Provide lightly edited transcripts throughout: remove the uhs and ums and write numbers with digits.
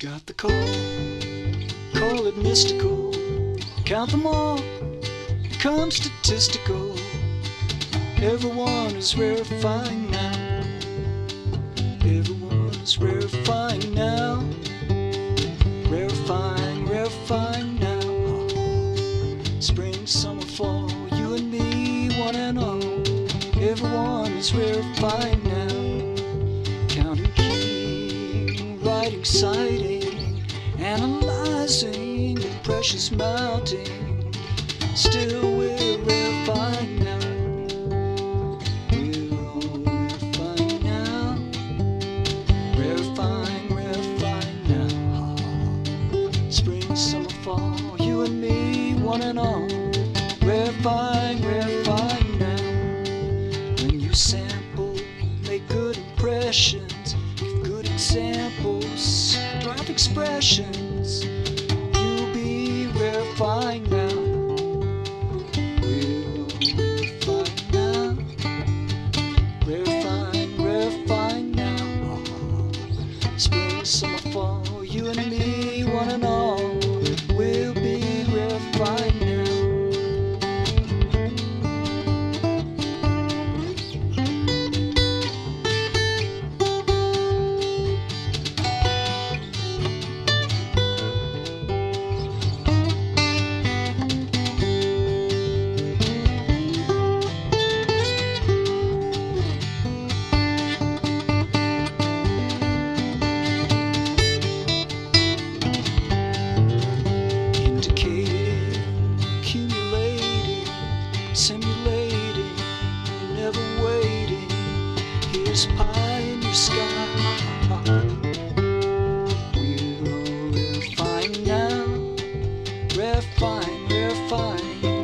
Got the call it mystical. Count them all, become statistical. Everyone is rarefying now. Everyone is rarefying now. Rarefying now. Spring, summer, fall, you and me, one and all. Everyone is rarefying now. Counting, keying, writing, citing, analyzing, the precious mounting. Still we're rarefying now. We're all rarefying now. Rarefying now. Spring, summer, fall, you and me, one and all. Rarefying now. When you sample, make good impressions, give good examples, drop expressions. You'll be rarefying now. We're all rarefying now. Spring, summer, fall, you and me, one and all. We'll be rarefying now. Simulating, never waiting. Here's pie in your sky. We're all rarefying now. Rarefying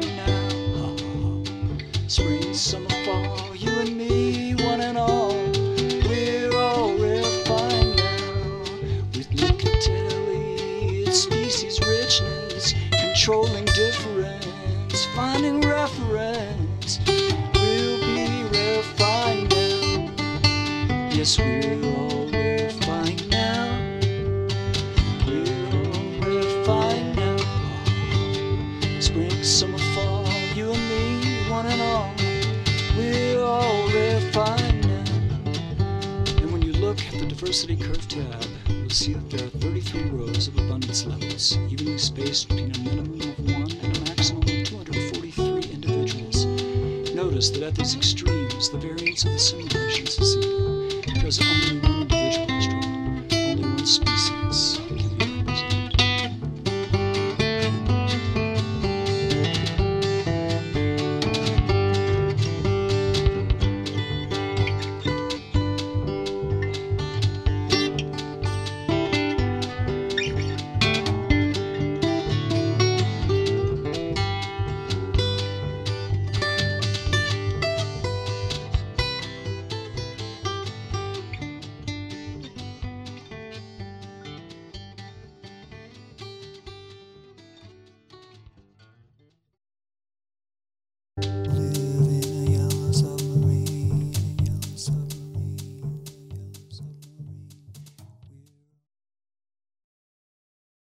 now. Spring, summer, fall, you and me, one and all. We're all rarefying now. With Nicatelli, its species richness, controlling difference, finding reference. We'll be rarefying now. Yes, we're all rarefying now. We're all rarefying now. Spring, summer, fall, you and me, one and all. We're all rarefying now. And when you look at the diversity curve tab, you'll see that there are 33 rows of abundance levels, evenly spaced between a minimum of 1 and a maximum of 243 individuals. Notice that at these extremes, the variance of the simulations is zero, because only one individual is drawn, only one species.